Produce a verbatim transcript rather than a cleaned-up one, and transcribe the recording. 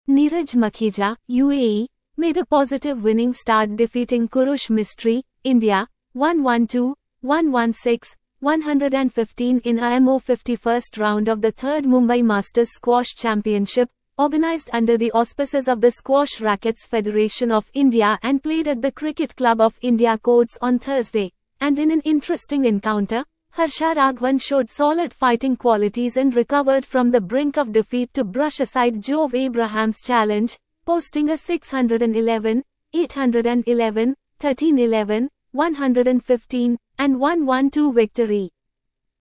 Neeraj Makhija, U A E, made a positive winning start defeating Kurush Mistry, India, one one two, one one six, one fifteen in I M O fifty-first round of the third Mumbai Masters Squash Championship, organized under the auspices of the Squash Rackets Federation of India and played at the Cricket Club of India courts on Thursday. And in an interesting encounter, Harsha Raghavan showed solid fighting qualities and recovered from the brink of defeat to brush aside Joe Abraham's challenge, posting a six eleven, eight eleven, thirteen eleven, one fifteen, and one twelve victory.